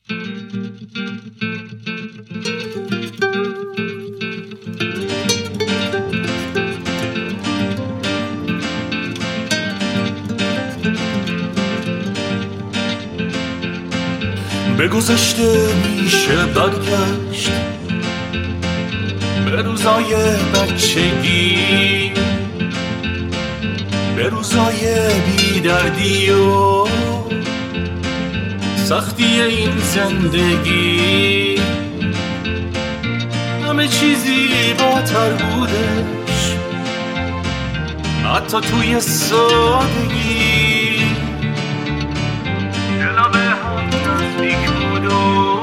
به گذشته میشه برگشت، به روزای بچگی، به روزای بیدردی و سختی این زندگی. همه چیزی زیباتر بودش، حتی توی سادگی. دلا به هم نزدیک بود و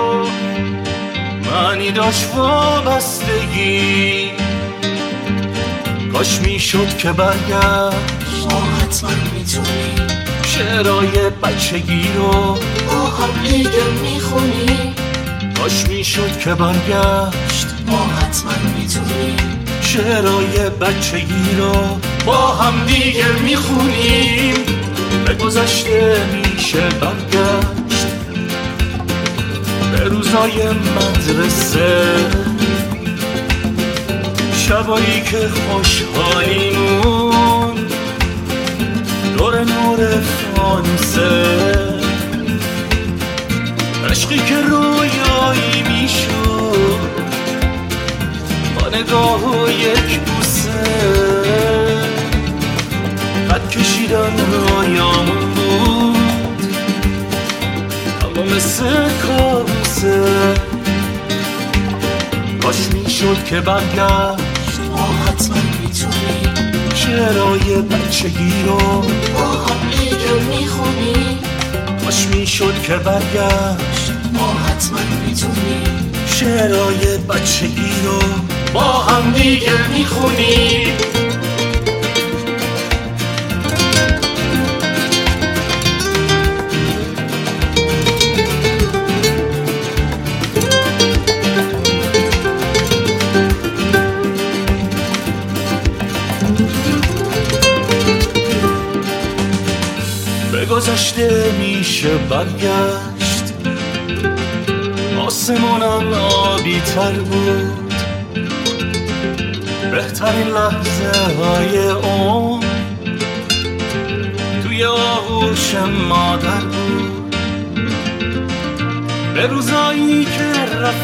معنی داشت وابستگی. کاش میشد که برگشت، ما حتما میتونیم شعرهای بچگی رو با هم دیگه میخونیم. کاش میشد که برگشت، ما حتما میتونیم شعرهای بچگی رو با هم دیگه میخونیم. به گذشته میشه برگشت، به روزای مدرسه، شبایی که خوشحالیمون دور نور فانوسه، عشقی که رویایی میشد با نگاه و یک بوسه. خط کشیدن رویامون بود اما مثل کابوسه. کاش میشد که برگشت، ما حتما میتونیم شعرهای بچگی رو با هم دیگه میخونیم. کاش میشد که برگشت، ما حتما میتونیم شعرهای بچگی رو با هم دیگه میخونیم. به گذشته میشه برگشت، آسمونم آبی تر بود، بهترین لحظه های عمر توی آغوش مادر بود. به روزایی که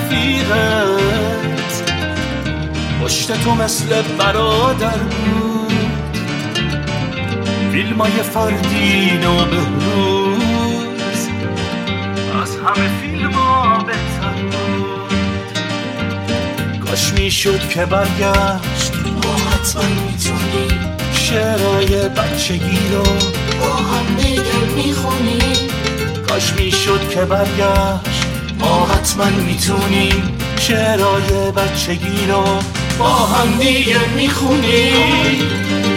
رفیقت پشت تو مثل برادر بود، فیلمای فردین و بهروز از همه فیلم‌ها بهتر بود. کاش میشد که برگشت، ما حتما میتونیم شعرهای بچگی رو با هم دیگه میخونیم. کاش میشد که برگشت، ما حتما میتونیم شعرهای بچگی رو با هم دیگه میخونیم.